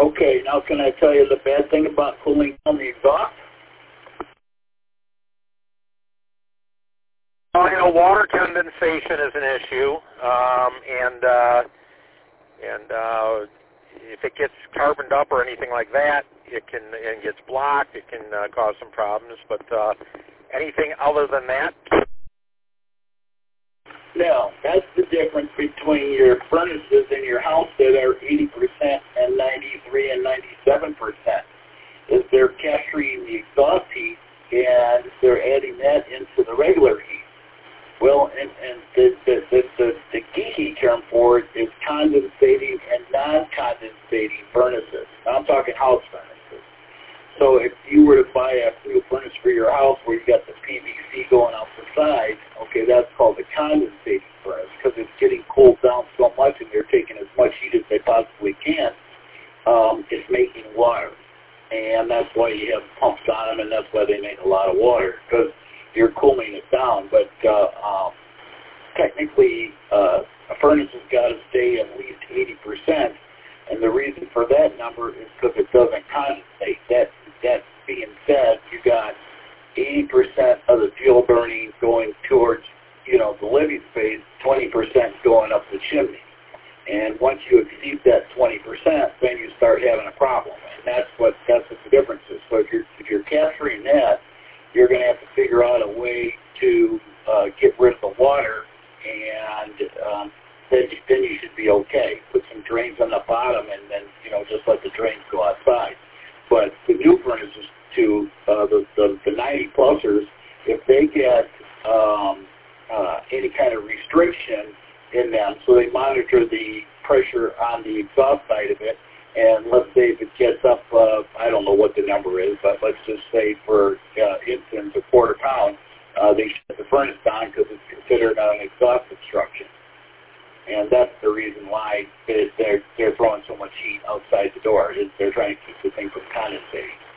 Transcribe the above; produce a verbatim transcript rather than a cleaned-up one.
Okay, now can I tell you the bad thing about cooling down the exhaust? Well, you know, water condensation is an issue, um, and uh, and uh, if it gets carboned up or anything like that, it can and gets blocked. It can uh, cause some problems. But uh, anything other than that? No, that's the difference between your furnaces in your house that are eighty percent and ninety-three and ninety-seven percent. Is they're capturing the exhaust heat and they're adding that into the regular heat. Well, and, and the, the, the, the, the geeky term for it is condensating and non-condensating furnaces. Now, I'm talking house furnaces. So if you were to buy a new furnace for your house where you got the P V C going out the side, okay, that's called a condensating furnace because it's getting cooled down so much and they're taking as much heat as they possibly can. Um, it's making water. And that's why you have pumps on them, and that's why they make a lot of water, because you're cooling it down. But uh, um, technically, uh, a furnace has got to stay at least eighty percent, and the reason for that number is because it doesn't condensate. That, that being said, you got eighty percent of the fuel burning going towards, you know, the living space, twenty percent going up the chimney. And once you exceed that twenty percent, then you start having a problem. And that's what that's what the difference is. So if you're if you're capturing that, you're going to have to figure out a way to uh, get rid of the water, and um, then you, then you should be okay. Put some drains on the bottom, and then you know just let the drains go outside. But the new furnaces, to uh, the, the the ninety plusers, if they get um, uh, any kind of restriction in them, so they monitor the pressure on the exhaust side of it, and let's say if it gets up, uh, I don't know what the number is, but let's just say for uh, instance a quarter pound, uh, they shut the furnace down because it's considered an exhaust obstruction, and that's the reason why they're they're throwing so much heat outside the door. Is they're trying to keep the thing from condensating.